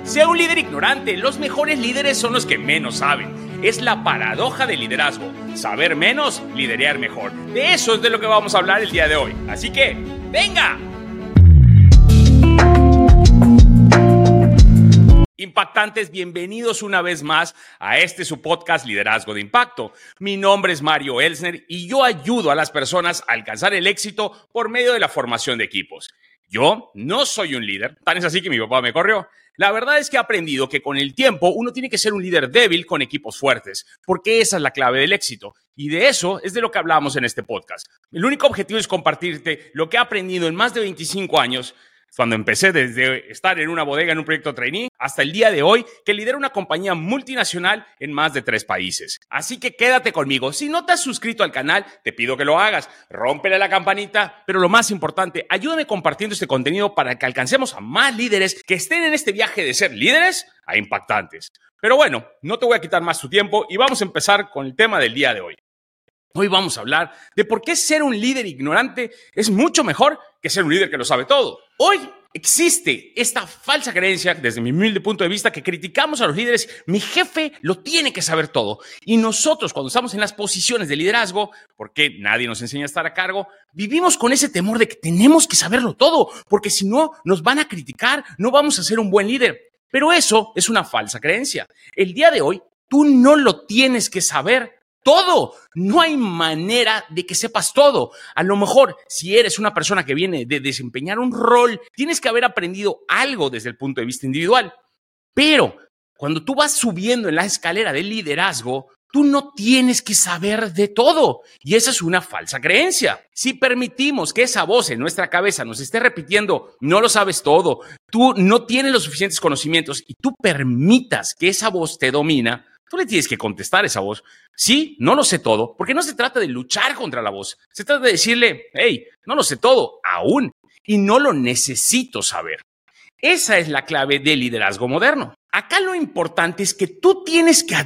Sea un líder ignorante, los mejores líderes son los que menos saben. Es la paradoja del liderazgo. Saber menos, liderear mejor. De eso es de lo que vamos a hablar el día de hoy. Así que, ¡venga! Impactantes, bienvenidos una vez más a su podcast Liderazgo de Impacto. Mi nombre es Mario Elsner y yo ayudo a las personas a alcanzar el éxito por medio de la formación de equipos. Yo no soy un líder, tan es así que mi papá me corrió. La verdad es que he aprendido que con el tiempo uno tiene que ser un líder débil con equipos fuertes, porque esa es la clave del éxito. Y de eso es de lo que hablamos en este podcast. El único objetivo es compartirte lo que he aprendido en más de 25 años, cuando empecé desde estar en una bodega en un proyecto trainee hasta el día de hoy que lidero una compañía multinacional en más de 3 países. Así que quédate conmigo. Si no te has suscrito al canal, te pido que lo hagas. Rómpele la campanita, pero lo más importante, ayúdame compartiendo este contenido para que alcancemos a más líderes que estén en este viaje de ser líderes a impactantes. Pero bueno, no te voy a quitar más tu tiempo y vamos a empezar con el tema del día de hoy. Hoy vamos a hablar de por qué ser un líder ignorante es mucho mejor que ser un líder que lo sabe todo. Hoy existe esta falsa creencia, desde mi humilde punto de vista, que criticamos a los líderes. Mi jefe lo tiene que saber todo. Y nosotros, cuando estamos en las posiciones de liderazgo, porque nadie nos enseña a estar a cargo, vivimos con ese temor de que tenemos que saberlo todo, porque si no, nos van a criticar, no vamos a ser un buen líder. Pero eso es una falsa creencia. El día de hoy, tú no lo tienes que saber todo. No hay manera de que sepas todo. A lo mejor, si eres una persona que viene de desempeñar un rol, tienes que haber aprendido algo desde el punto de vista individual. Pero cuando tú vas subiendo en la escalera del liderazgo, tú no tienes que saber de todo. Y esa es una falsa creencia. Si permitimos que esa voz en nuestra cabeza nos esté repitiendo, no lo sabes todo, tú no tienes los suficientes conocimientos y tú permitas que esa voz te domina, tú le tienes que contestar a esa voz. Sí, no lo sé todo, porque no se trata de luchar contra la voz. Se trata de decirle, hey, no lo sé todo, aún, y no lo necesito saber. Esa es la clave del liderazgo moderno. Acá lo importante es que tú tienes que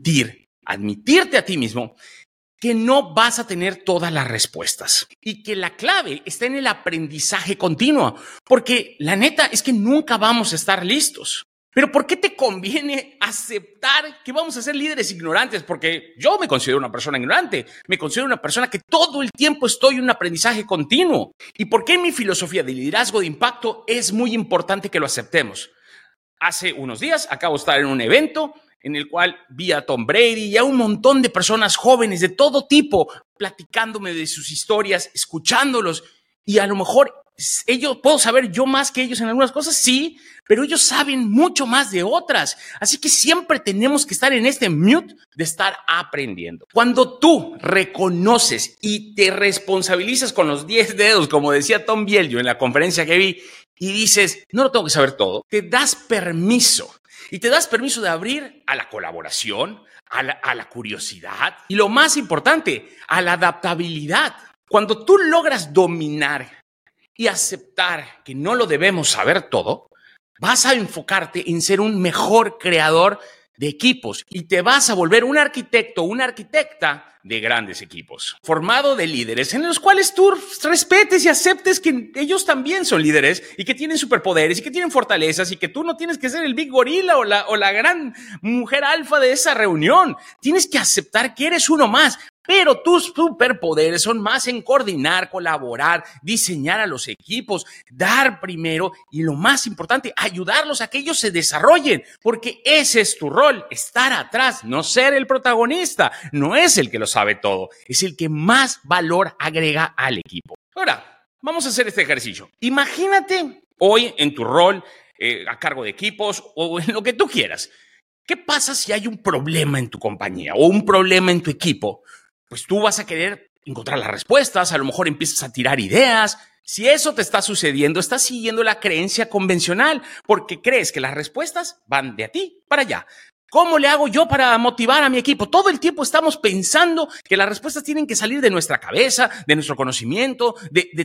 admitirte a ti mismo que no vas a tener todas las respuestas y que la clave está en el aprendizaje continuo, porque la neta es que nunca vamos a estar listos. Pero ¿por qué te conviene aceptar que vamos a ser líderes ignorantes? Porque yo me considero una persona ignorante, me considero una persona que todo el tiempo estoy en un aprendizaje continuo. ¿Y por qué en mi filosofía de liderazgo de impacto es muy importante que lo aceptemos? Hace unos días acabo de estar en un evento en el cual vi a Tom Brady y a un montón de personas jóvenes de todo tipo platicándome de sus historias, escuchándolos, y a lo mejor puedo saber yo más que ellos en algunas cosas, sí, pero ellos saben mucho más de otras. Así que siempre tenemos que estar en este mute de estar aprendiendo. Cuando tú reconoces y te responsabilizas con los 10 dedos, como decía Tom Bielio en la conferencia que vi, y dices, no lo tengo que saber todo, te das permiso. Y te das permiso de abrir a la colaboración, a la curiosidad y, lo más importante, a la adaptabilidad. Cuando tú logras dominar y aceptar que no lo debemos saber todo, vas a enfocarte en ser un mejor creador de equipos y te vas a volver un arquitecto, una arquitecta de grandes equipos, formado de líderes en los cuales tú respetes y aceptes que ellos también son líderes y que tienen superpoderes y que tienen fortalezas y que tú no tienes que ser el big gorila o la gran mujer alfa de esa reunión. Tienes que aceptar que eres uno más. Pero tus superpoderes son más en coordinar, colaborar, diseñar a los equipos, dar primero y, lo más importante, ayudarlos a que ellos se desarrollen, porque ese es tu rol, estar atrás, no ser el protagonista. No es el que lo sabe todo, es el que más valor agrega al equipo. Ahora, vamos a hacer este ejercicio. Imagínate hoy en tu rol a cargo de equipos o en lo que tú quieras. ¿Qué pasa si hay un problema en tu compañía o un problema en tu equipo? Pues tú vas a querer encontrar las respuestas, a lo mejor empiezas a tirar ideas. Si eso te está sucediendo, estás siguiendo la creencia convencional porque crees que las respuestas van de a ti para allá. ¿Cómo le hago yo para motivar a mi equipo? Todo el tiempo estamos pensando que las respuestas tienen que salir de nuestra cabeza, de nuestro conocimiento,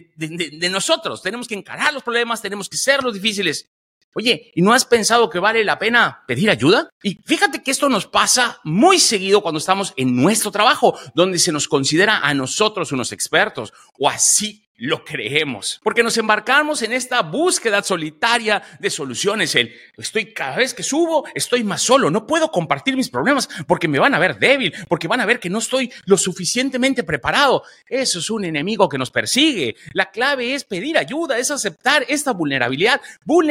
de nosotros. Tenemos que encarar los problemas, tenemos que ser los difíciles. Oye, ¿y no has pensado que vale la pena pedir ayuda? Y fíjate que esto nos pasa muy seguido cuando estamos en nuestro trabajo, donde se nos considera a nosotros unos expertos, o así lo creemos, porque nos embarcamos en esta búsqueda solitaria de soluciones. Cada vez que subo, estoy más solo, no puedo compartir mis problemas porque me van a ver débil, porque van a ver que no estoy lo suficientemente preparado. Eso es un enemigo que nos persigue. La clave es pedir ayuda, es aceptar esta vulnerabilidad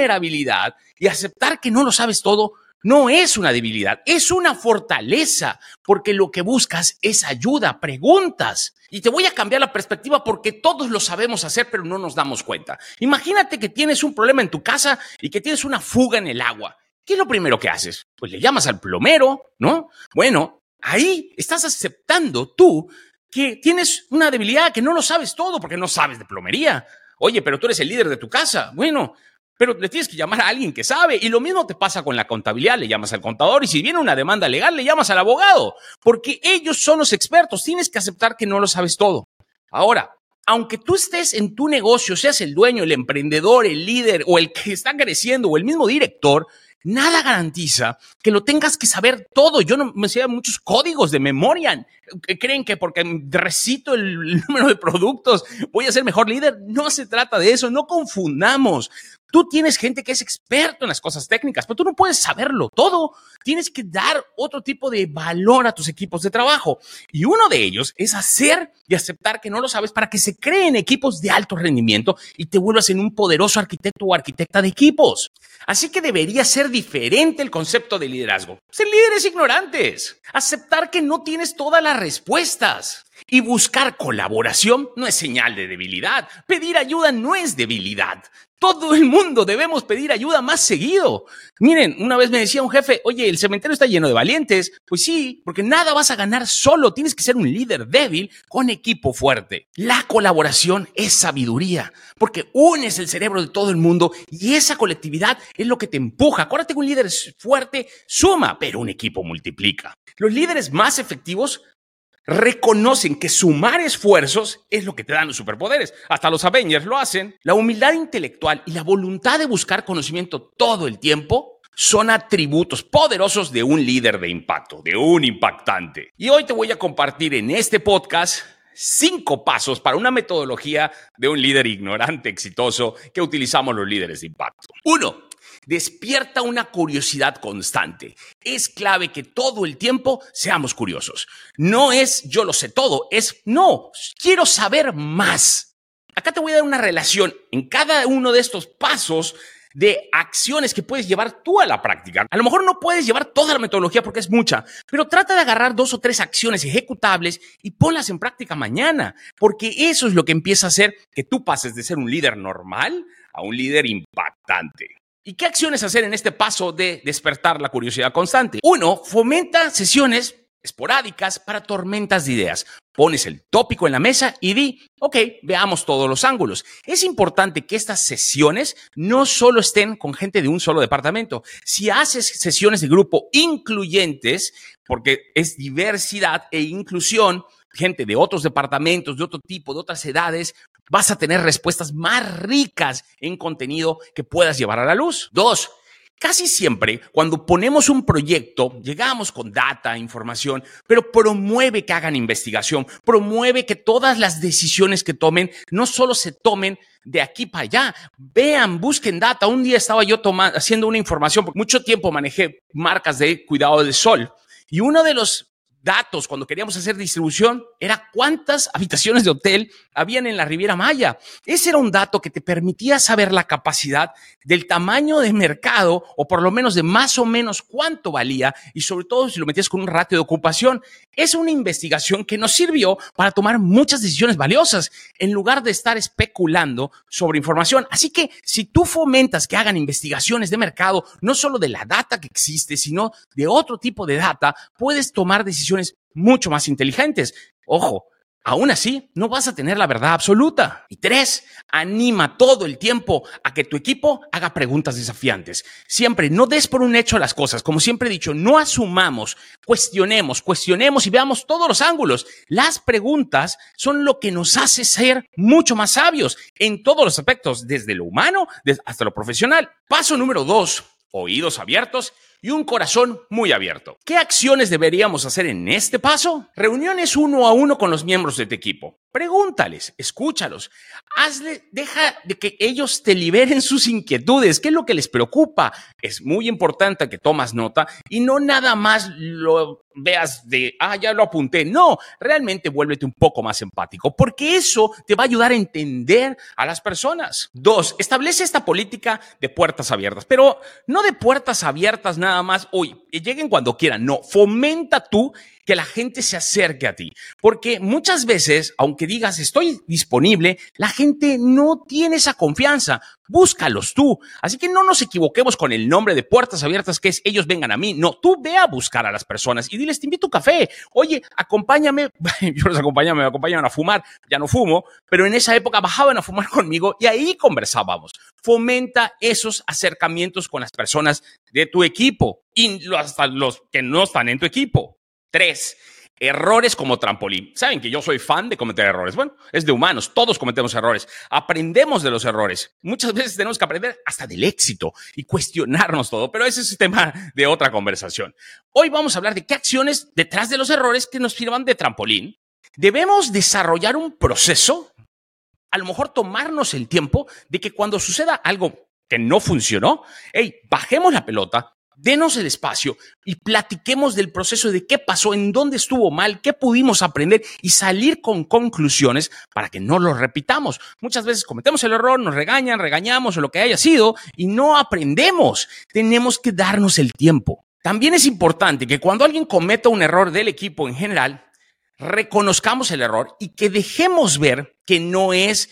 y aceptar que no lo sabes todo. No es una debilidad, es una fortaleza, porque lo que buscas es ayuda, preguntas. Y te voy a cambiar la perspectiva porque todos lo sabemos hacer, pero no nos damos cuenta. Imagínate que tienes un problema en tu casa y que tienes una fuga en el agua. ¿Qué es lo primero que haces? Pues le llamas al plomero, ¿no? Bueno, ahí estás aceptando tú que tienes una debilidad, que no lo sabes todo porque no sabes de plomería. Oye, pero tú eres el líder de tu casa. Bueno, pero le tienes que llamar a alguien que sabe. Y lo mismo te pasa con la contabilidad. Le llamas al contador y si viene una demanda legal, le llamas al abogado. Porque ellos son los expertos. Tienes que aceptar que no lo sabes todo. Ahora, aunque tú estés en tu negocio, seas el dueño, el emprendedor, el líder o el que está creciendo o el mismo director, nada garantiza que lo tengas que saber todo. Yo no me sé muchos códigos de memoria. ¿Creen que porque recito el número de productos voy a ser mejor líder? No se trata de eso. No confundamos. Tú tienes gente que es experto en las cosas técnicas, pero tú no puedes saberlo todo. Tienes que dar otro tipo de valor a tus equipos de trabajo. Y uno de ellos es hacer y aceptar que no lo sabes para que se creen equipos de alto rendimiento y te vuelvas en un poderoso arquitecto o arquitecta de equipos. Así que debería ser diferente el concepto de liderazgo. Ser líderes ignorantes. Aceptar que no tienes todas las respuestas. Y buscar colaboración no es señal de debilidad. Pedir ayuda no es debilidad. Todo el mundo debemos pedir ayuda más seguido. Miren, una vez me decía un jefe, oye, el cementerio está lleno de valientes. Pues sí, porque nada vas a ganar solo. Tienes que ser un líder débil con equipo fuerte. La colaboración es sabiduría, porque unes el cerebro de todo el mundo y esa colectividad es lo que te empuja. Acuérdate que un líder fuerte suma, pero un equipo multiplica. Los líderes más efectivos reconocen que sumar esfuerzos es lo que te dan los superpoderes. Hasta los Avengers lo hacen. La humildad intelectual y la voluntad de buscar conocimiento todo el tiempo son atributos poderosos de un líder de impacto, de un impactante. Y hoy te voy a compartir en este podcast 5 pasos para una metodología de un líder ignorante exitoso que utilizamos los líderes de impacto. 1. Despierta una curiosidad constante. Es clave que todo el tiempo seamos curiosos. No es yo lo sé todo, es no, quiero saber más. Acá te voy a dar una relación en cada uno de estos pasos de acciones que puedes llevar tú a la práctica. A lo mejor no puedes llevar toda la metodología porque es mucha, pero trata de agarrar 2 o 3 acciones ejecutables y ponlas en práctica mañana, porque eso es lo que empieza a hacer que tú pases de ser un líder normal a un líder impactante. ¿Y qué acciones hacer en este paso de despertar la curiosidad constante? 1. Fomenta sesiones esporádicas para tormentas de ideas. Pones el tópico en la mesa y di, ok, veamos todos los ángulos. Es importante que estas sesiones no solo estén con gente de un solo departamento. Si haces sesiones de grupo incluyentes, porque es diversidad e inclusión, gente de otros departamentos, de otro tipo, de otras edades, vas a tener respuestas más ricas en contenido que puedas llevar a la luz. 2. Casi siempre, cuando ponemos un proyecto, llegamos con data, información, pero promueve que hagan investigación, promueve que todas las decisiones que tomen no solo se tomen de aquí para allá. Vean, busquen data. Un día estaba yo haciendo una información, porque mucho tiempo manejé marcas de cuidado del sol, y uno de los datos cuando queríamos hacer distribución era cuántas habitaciones de hotel habían en la Riviera Maya. Ese era un dato que te permitía saber la capacidad del tamaño de mercado o por lo menos de más o menos cuánto valía y sobre todo si lo metías con un ratio de ocupación. Es una investigación que nos sirvió para tomar muchas decisiones valiosas en lugar de estar especulando sobre información. Así que si tú fomentas que hagan investigaciones de mercado, no solo de la data que existe, sino de otro tipo de data, puedes tomar decisiones mucho más inteligentes. Ojo, aún así, no vas a tener la verdad absoluta. Y 3, anima todo el tiempo a que tu equipo haga preguntas desafiantes. Siempre, no des por un hecho las cosas. Como siempre he dicho, no asumamos, cuestionemos y veamos todos los ángulos. Las preguntas son lo que nos hace ser mucho más sabios en todos los aspectos, desde lo humano hasta lo profesional. Paso número 2, oídos abiertos y un corazón muy abierto. ¿Qué acciones deberíamos hacer en este paso? Reuniones 1 a 1 con los miembros de tu equipo. Pregúntales, escúchalos, deja de que ellos te liberen sus inquietudes. ¿Qué es lo que les preocupa? Es muy importante que tomas nota y no nada más lo veas de, ya lo apunté. No, realmente vuélvete un poco más empático, porque eso te va a ayudar a entender a las personas. 2, establece esta política de puertas abiertas, pero no de puertas abiertas nada más, lleguen cuando quieran. No, fomenta tú que la gente se acerque a ti, porque muchas veces, aunque digas estoy disponible, la gente no tiene esa confianza. Búscalos tú. Así que no nos equivoquemos con el nombre de puertas abiertas, que es ellos vengan a mí. No, tú ve a buscar a las personas y diles, te invito a un café. Oye, acompáñame. Yo los me acompañaban a fumar. Ya no fumo, pero en esa época bajaban a fumar conmigo y ahí conversábamos. Fomenta esos acercamientos con las personas de tu equipo y hasta los que no están en tu equipo. 3, errores como trampolín. Saben que yo soy fan de cometer errores. Bueno, es de humanos, todos cometemos errores. Aprendemos de los errores. Muchas veces tenemos que aprender hasta del éxito y cuestionarnos todo, pero ese es el tema de otra conversación. Hoy vamos a hablar de qué acciones detrás de los errores que nos sirvan de trampolín. Debemos desarrollar un proceso, a lo mejor tomarnos el tiempo de que cuando suceda algo que no funcionó, bajemos la pelota, denos el espacio y platiquemos del proceso de qué pasó, en dónde estuvo mal, qué pudimos aprender y salir con conclusiones para que no lo repitamos. Muchas veces cometemos el error, nos regañamos o lo que haya sido y no aprendemos. Tenemos que darnos el tiempo. También es importante que cuando alguien cometa un error del equipo en general, reconozcamos el error y que dejemos ver que no es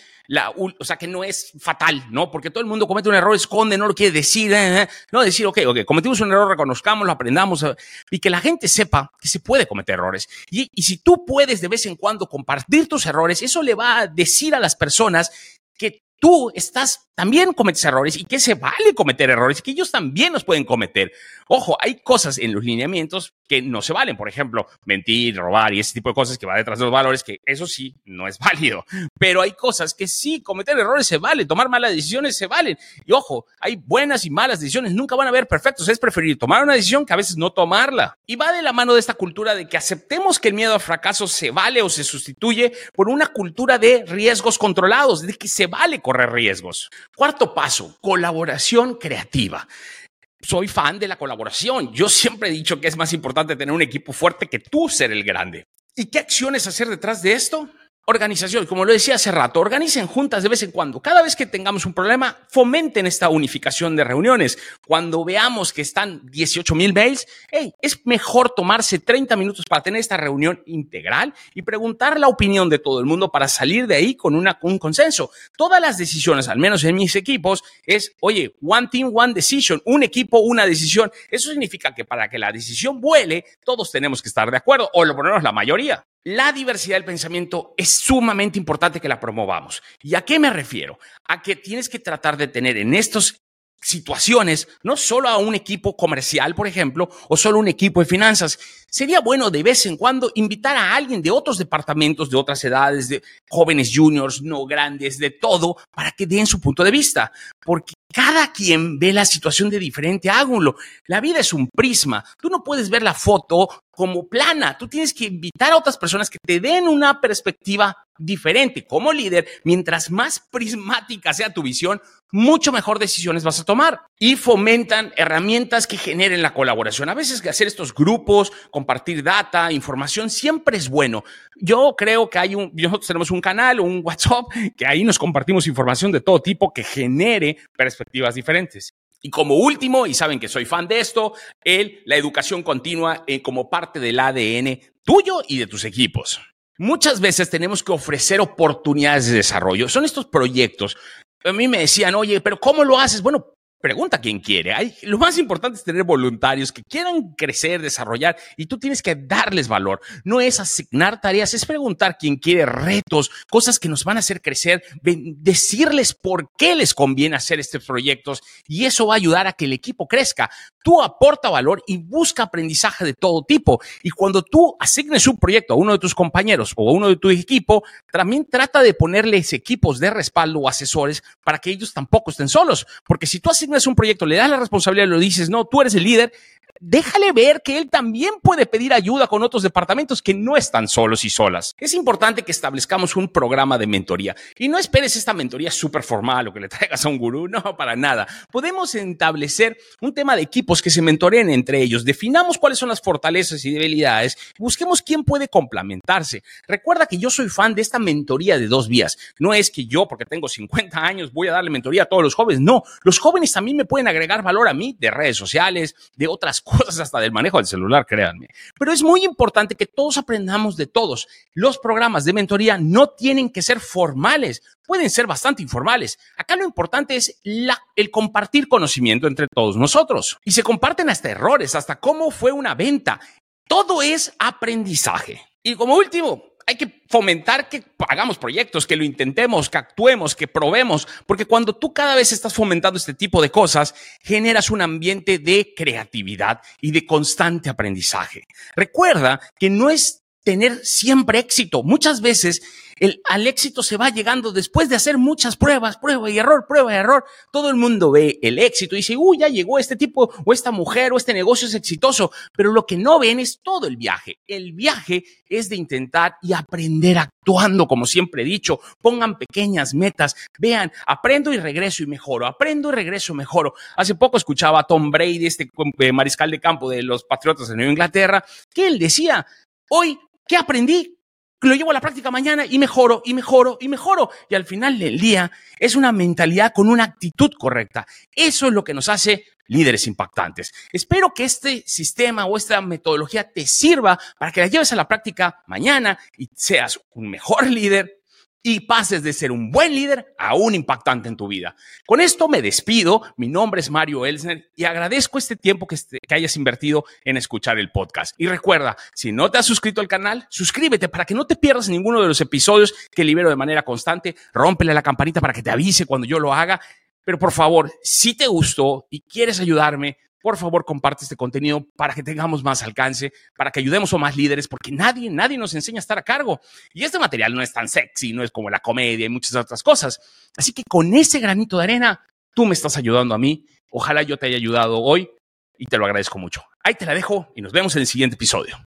que no es fatal, ¿no? Porque todo el mundo comete un error, esconde, no lo quiere decir, no decir, ok, cometimos un error, reconozcámoslo, aprendamos, y que la gente sepa que se puede cometer errores. Y si tú puedes de vez en cuando compartir tus errores, eso le va a decir a las personas que tú también cometes errores y que se vale cometer errores y que ellos también los pueden cometer. Ojo, hay cosas en los lineamientos que no se valen. Por ejemplo, mentir, robar y ese tipo de cosas que va detrás de los valores, que eso sí no es válido. Pero hay cosas que sí, cometer errores se vale, tomar malas decisiones se valen. Y ojo, hay buenas y malas decisiones, nunca van a haber perfectos. Es preferible tomar una decisión que a veces no tomarla. Y va de la mano de esta cultura de que aceptemos que el miedo al fracaso se vale o se sustituye por una cultura de riesgos controlados, de que se vale correr riesgos. 4 paso, colaboración creativa. Soy fan de la colaboración. Yo siempre he dicho que es más importante tener un equipo fuerte que tú ser el grande. ¿Y qué acciones hacer detrás de esto? Organización, como lo decía hace rato, organicen juntas de vez en cuando. Cada vez que tengamos un problema, fomenten esta unificación de reuniones. Cuando veamos que están 18,000 mails, es mejor tomarse 30 minutos para tener esta reunión integral y preguntar la opinión de todo el mundo para salir de ahí con un consenso. Todas las decisiones, al menos en mis equipos, es, one team, one decision, un equipo, una decisión. Eso significa que para que la decisión vuele, todos tenemos que estar de acuerdo, o lo ponemos la mayoría. La diversidad del pensamiento es sumamente importante que la promovamos. ¿Y a qué me refiero? A que tienes que tratar de tener en estas situaciones no solo a un equipo comercial, por ejemplo, o solo un equipo de finanzas. Sería bueno de vez en cuando invitar a alguien de otros departamentos, de otras edades, de jóvenes juniors, no grandes, de todo, para que den su punto de vista. Porque cada quien ve la situación de diferente ángulo. La vida es un prisma. Tú no puedes ver la foto como plana. Tú tienes que invitar a otras personas que te den una perspectiva diferente. Como líder, mientras más prismática sea tu visión, mucho mejor decisiones vas a tomar. Y fomentan herramientas que generen la colaboración. A veces hacer estos grupos, compartir data, información, siempre es bueno. Yo creo que nosotros tenemos un canal o un WhatsApp que ahí nos compartimos información de todo tipo que genere perspectivas diferentes. Y como último, y saben que soy fan de esto, la educación continua como parte del ADN tuyo y de tus equipos. Muchas veces tenemos que ofrecer oportunidades de desarrollo. Son estos proyectos. A mí me decían, pero ¿cómo lo haces? Bueno, pregunta a quien quiere. Lo más importante es tener voluntarios que quieran crecer, desarrollar, y tú tienes que darles valor. No es asignar tareas, es preguntar quién quiere retos, cosas que nos van a hacer crecer, decirles por qué les conviene hacer estos proyectos, y eso va a ayudar a que el equipo crezca. Tú aporta valor y busca aprendizaje de todo tipo. Y cuando tú asignes un proyecto a uno de tus compañeros o a uno de tu equipo, también trata de ponerles equipos de respaldo o asesores para que ellos tampoco estén solos. Porque si tú asignas un proyecto, le das la responsabilidad, lo dices, no, tú eres el líder, déjale ver que él también puede pedir ayuda con otros departamentos que no están solos y solas. Es importante que establezcamos un programa de mentoría y no esperes esta mentoría súper formal o que le traigas a un gurú, no, para nada. Podemos establecer un tema de equipos que se mentoreen entre ellos, definamos cuáles son las fortalezas y debilidades, busquemos quién puede complementarse. Recuerda que yo soy fan de esta mentoría de 2 vías. No es que yo, porque tengo 50 años, voy a darle mentoría a todos los jóvenes. No, los jóvenes también me pueden agregar valor a mí de redes sociales, de otras cosas, hasta del manejo del celular, créanme. Pero es muy importante que todos aprendamos de todos. Los programas de mentoría no tienen que ser formales, pueden ser bastante informales. Acá lo importante es el compartir conocimiento entre todos nosotros. Y se comparten hasta errores, hasta cómo fue una venta. Todo es aprendizaje. Y como último, hay que fomentar que hagamos proyectos, que lo intentemos, que actuemos, que probemos, porque cuando tú cada vez estás fomentando este tipo de cosas, generas un ambiente de creatividad y de constante aprendizaje. Recuerda que no es tener siempre éxito. Muchas veces al éxito se va llegando después de hacer muchas pruebas, prueba y error, prueba y error. Todo el mundo ve el éxito y dice, ya llegó este tipo o esta mujer o este negocio es exitoso. Pero lo que no ven es todo el viaje. El viaje es de intentar y aprender actuando, como siempre he dicho. Pongan pequeñas metas, vean, aprendo y regreso y mejoro, aprendo y regreso y mejoro. Hace poco escuchaba a Tom Brady, este mariscal de campo de los Patriotas de Nueva Inglaterra, que él decía, hoy, ¿qué aprendí? Lo llevo a la práctica mañana y mejoro, y mejoro, y mejoro. Y al final del día es una mentalidad con una actitud correcta. Eso es lo que nos hace líderes impactantes. Espero que este sistema o esta metodología te sirva para que la lleves a la práctica mañana y seas un mejor líder y pases de ser un buen líder a un impactante en tu vida. Con esto me despido. Mi nombre es Mario Elsner y agradezco este tiempo que hayas invertido en escuchar el podcast. Y recuerda, si no te has suscrito al canal, suscríbete para que no te pierdas ninguno de los episodios que libero de manera constante. Rómpele la campanita para que te avise cuando yo lo haga. Pero por favor, si te gustó y quieres ayudarme, por favor, comparte este contenido para que tengamos más alcance, para que ayudemos a más líderes, porque nadie nos enseña a estar a cargo. Y este material no es tan sexy, no es como la comedia y muchas otras cosas. Así que con ese granito de arena, tú me estás ayudando a mí. Ojalá yo te haya ayudado hoy y te lo agradezco mucho. Ahí te la dejo y nos vemos en el siguiente episodio.